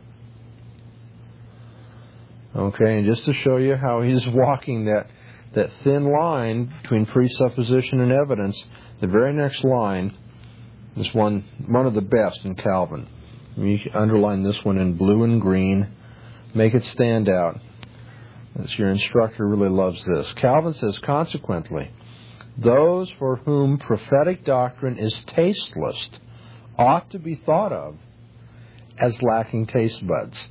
Okay, and just to show you how he's walking that that thin line between presupposition and evidence, the very next line is one one of the best in Calvin. You can underline this one in blue and green. Make it stand out. As your instructor really loves this. Calvin says, consequently, those for whom prophetic doctrine is tasteless ought to be thought of as lacking taste buds.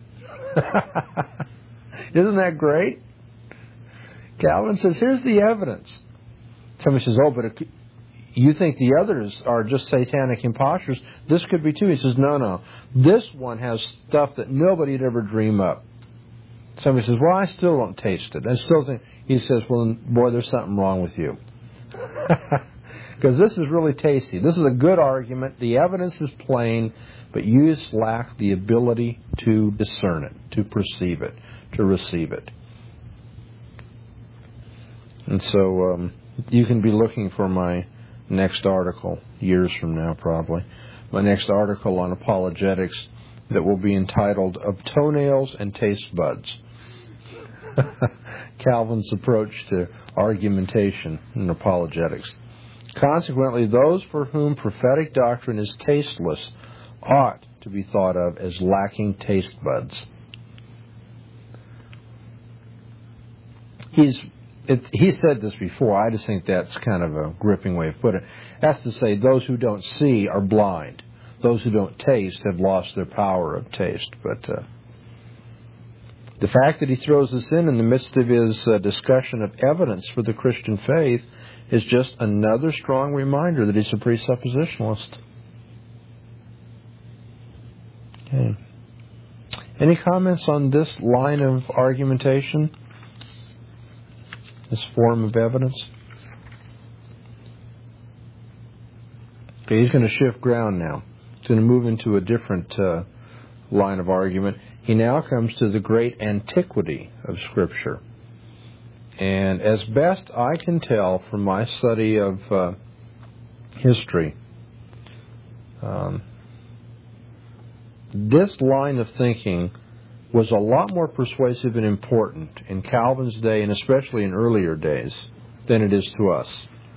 Isn't that great? Calvin says, here's the evidence. Somebody says, oh, but it, you think the others are just satanic impostures. This could be too. He says, no, no. This one has stuff that nobody'd ever dream up. Somebody says, well, I still don't taste it. I still think. He says, well, boy, there's something wrong with you. Because this is really tasty. This is a good argument. The evidence is plain, but you just lack the ability to discern it, to perceive it, to receive it. And so um, you can be looking for my next article, years from now probably, my next article on apologetics that will be entitled Of Toenails and Taste Buds. Calvin's approach to argumentation in apologetics. Consequently, those for whom prophetic doctrine is tasteless ought to be thought of as lacking taste buds. He's It, he said this before. I just think that's kind of a gripping way of putting it. That's to say, those who don't see are blind. Those who don't taste have lost their power of taste. But uh, the fact that he throws this in in the midst of his uh, discussion of evidence for the Christian faith is just another strong reminder that he's a presuppositionalist. Okay. Any comments on this line of argumentation? This form of evidence? Okay, he's going to shift ground now. He's going to move into a different uh, line of argument. He now comes to the great antiquity of Scripture. And as best I can tell from my study of uh, history, um, this line of thinking was a lot more persuasive and important in Calvin's day, and especially in earlier days, than it is to us.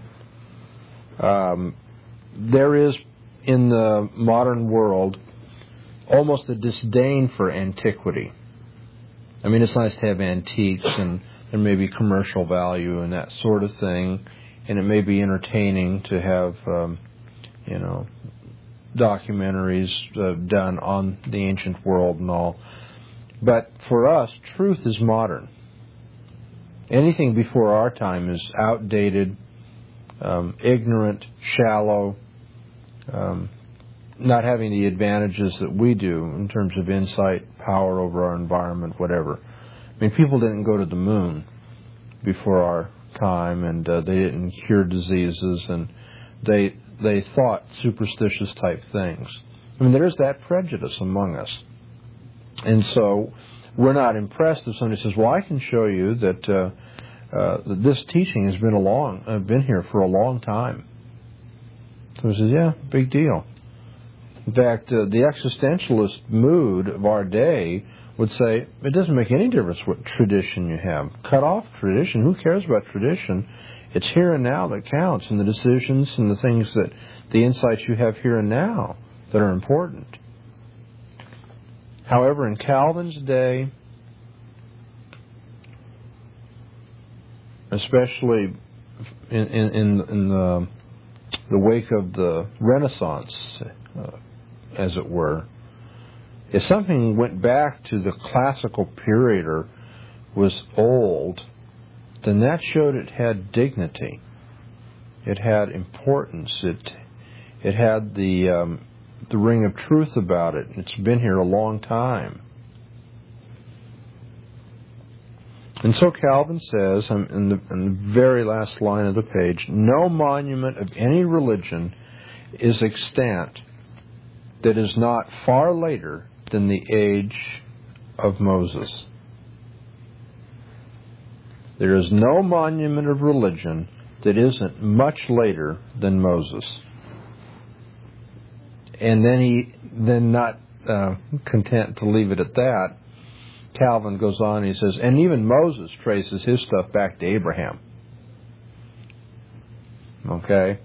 Um, there is, in the modern world, almost a disdain for antiquity. I mean, it's nice to have antiques, and there may be commercial value and that sort of thing, and it may be entertaining to have, um, you know, documentaries uh, done on the ancient world and all. But for us, truth is modern. Anything before our time is outdated, um, ignorant, shallow, um, not having the advantages that we do in terms of insight, power over our environment, whatever. I mean, people didn't go to the moon before our time, and uh, they didn't cure diseases, and they they thought superstitious type things. I mean, there's that prejudice among us. And so we're not impressed if somebody says, well, I can show you that, uh, uh, that this teaching has been a long, uh, been here for a long time. So he says, yeah, big deal. In fact, uh, the existentialist mood of our day would say, it doesn't make any difference what tradition you have. Cut off tradition. Who cares about tradition? It's here and now that counts, and the decisions and the things that, the insights you have here and now that are important. However, in Calvin's day, especially in, in, in the, the wake of the Renaissance, uh, as it were, if something went back to the classical period or was old, then that showed it had dignity. It had importance. It it had the um, the ring of truth about it. It's been here a long time. And so Calvin says, in the, in the very last line of the page, no monument of any religion is extant that is not far later than the age of Moses. There is no monument of religion that isn't much later than Moses. And then he, then not uh, content to leave it at that, Calvin goes on and he says, and even Moses traces his stuff back to Abraham. Okay?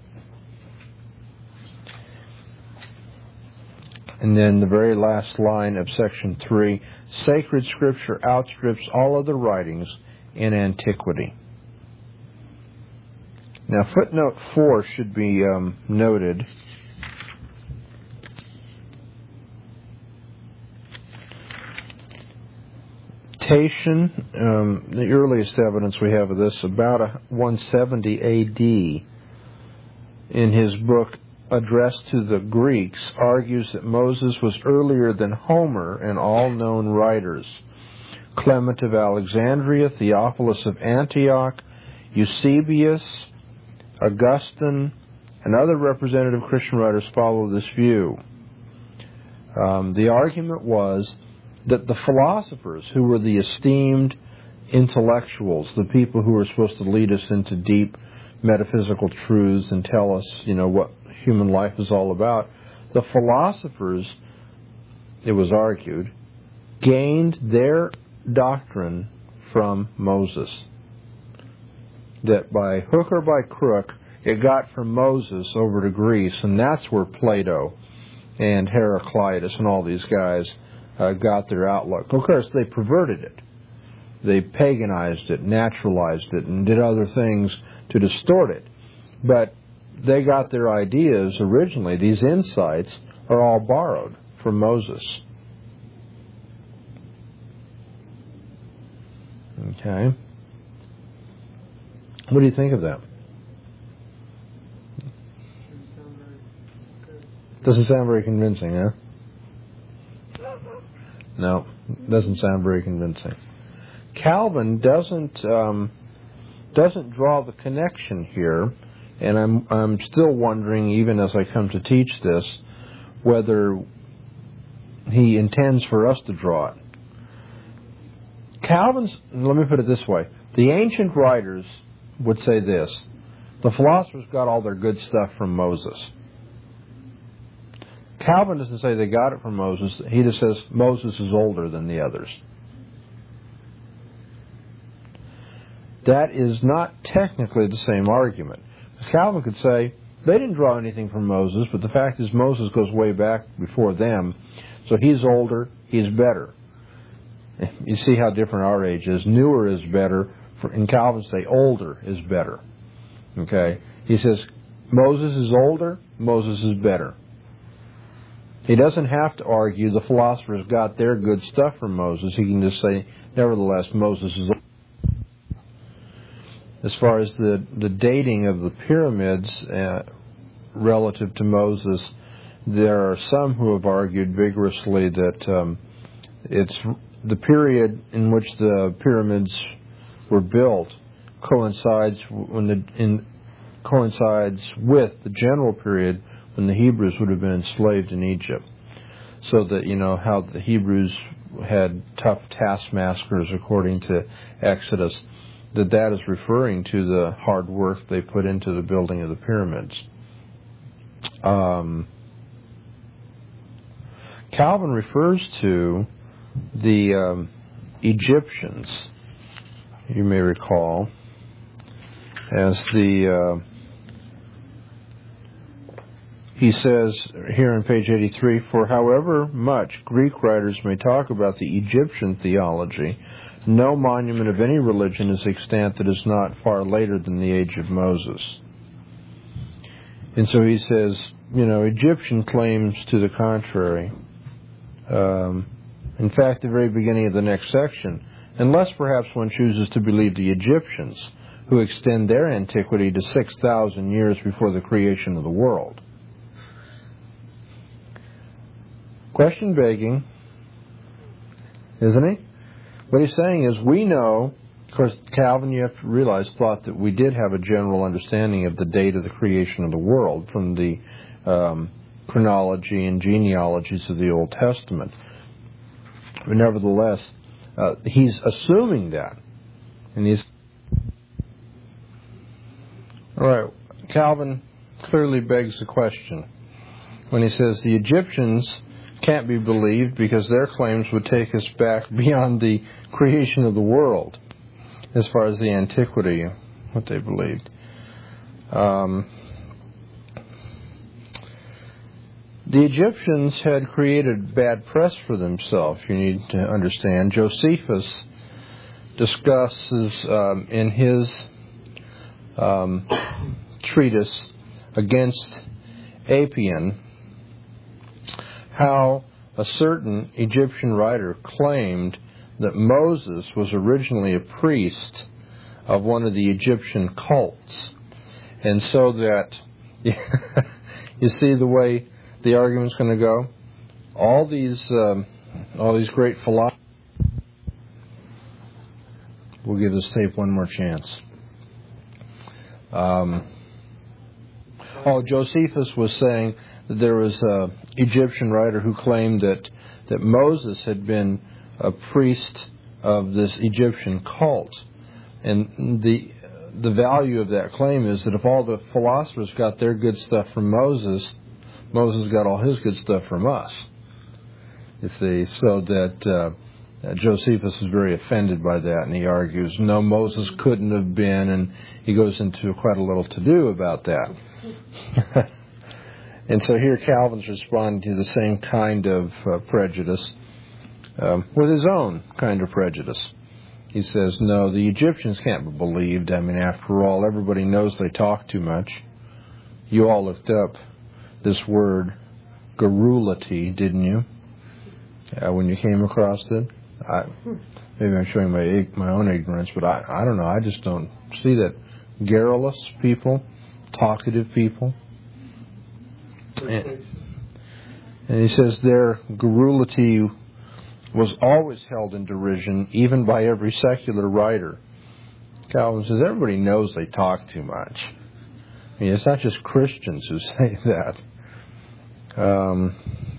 And then the very last line of section three, sacred scripture outstrips all other writings in antiquity. Now, footnote four should be um, noted. Tatian, um, the earliest evidence we have of this, about one seventy A D, in his book addressed to the Greeks, argues that Moses was earlier than Homer and all known writers. Clement of Alexandria, Theophilus of Antioch, Eusebius, Augustine, and other representative Christian writers follow this view. Um, the argument was that the philosophers, who were the esteemed intellectuals, the people who were supposed to lead us into deep metaphysical truths and tell us, you know, what human life is all about, the philosophers, it was argued, gained their doctrine from Moses. That by hook or by crook, it got from Moses over to Greece, and that's where Plato and Heraclitus and all these guys uh, got their outlook. Of course, they perverted it. They paganized it, naturalized it, and did other things to distort it. But they got their ideas originally. These insights are all borrowed from Moses. Okay. What do you think of that? Doesn't sound very convincing, huh? No, doesn't sound very convincing. Calvin doesn't um, doesn't draw the connection here, and I'm I'm still wondering, even as I come to teach this, whether he intends for us to draw it. Calvin's, let me put it this way, the ancient writers would say this: the philosophers got all their good stuff from Moses. Calvin doesn't say they got it from Moses. He just says Moses is older than the others. That is not technically the same argument. Calvin could say they didn't draw anything from Moses, but the fact is Moses goes way back before them, so he's older, he's better. You see how different our age is. Newer is better. In Calvin's day, older is better. Okay? He says Moses is older, Moses is better. He doesn't have to argue the philosophers got their good stuff from Moses. He can just say, nevertheless, Moses is older. As far as the, the dating of the pyramids uh, relative to Moses, there are some who have argued vigorously that um, it's the period in which the pyramids were built coincides when the in coincides with the general period when the Hebrews would have been enslaved in Egypt. So that, you know, how the Hebrews had tough taskmasters according to Exodus, that that is referring to the hard work they put into the building of the pyramids. Um, Calvin refers to the um, Egyptians, you may recall, as the... Uh, He says here on page eighty-three, for however much Greek writers may talk about the Egyptian theology, no monument of any religion is extant that is not far later than the age of Moses. And so he says, you know, Egyptian claims to the contrary. Um, in fact, the very beginning of the next section, unless perhaps one chooses to believe the Egyptians, who extend their antiquity to six thousand years before the creation of the world. Question begging, isn't he? What he's saying is, we know, of course, Calvin, you have to realize, thought that we did have a general understanding of the date of the creation of the world from the um, chronology and genealogies of the Old Testament. But nevertheless, uh, he's assuming that. And he's... All right, Calvin clearly begs the question when he says the Egyptians can't be believed because their claims would take us back beyond the creation of the world as far as the antiquity, what they believed. Um, the Egyptians had created bad press for themselves, you need to understand. Josephus discusses um, in his um, treatise against Apion how a certain Egyptian writer claimed that Moses was originally a priest of one of the Egyptian cults. And so that, you see the way the argument's going to go? All these, um, all these great philosophers... We'll give this tape one more chance. Um, oh, Josephus was saying that there was an Egyptian writer who claimed that, that Moses had been a priest of this Egyptian cult. And the the value of that claim is that if all the philosophers got their good stuff from Moses, Moses got all his good stuff from us. You see, so that uh, Josephus is very offended by that, and he argues, no, Moses couldn't have been, and he goes into quite a little to-do about that. And so here Calvin's responding to the same kind of uh, prejudice um, with his own kind of prejudice. He says, no, the Egyptians can't be believed. I mean, after all, everybody knows they talk too much. You all looked up this word, garrulity, didn't you? Uh, when you came across it? I, maybe I'm showing my my own ignorance, but I, I don't know. I just don't see that. Garrulous people, talkative people. And, and he says their garrulity was always held in derision, even by every secular writer. Calvin says everybody knows they talk too much. I mean, it's not just Christians who say that. Um,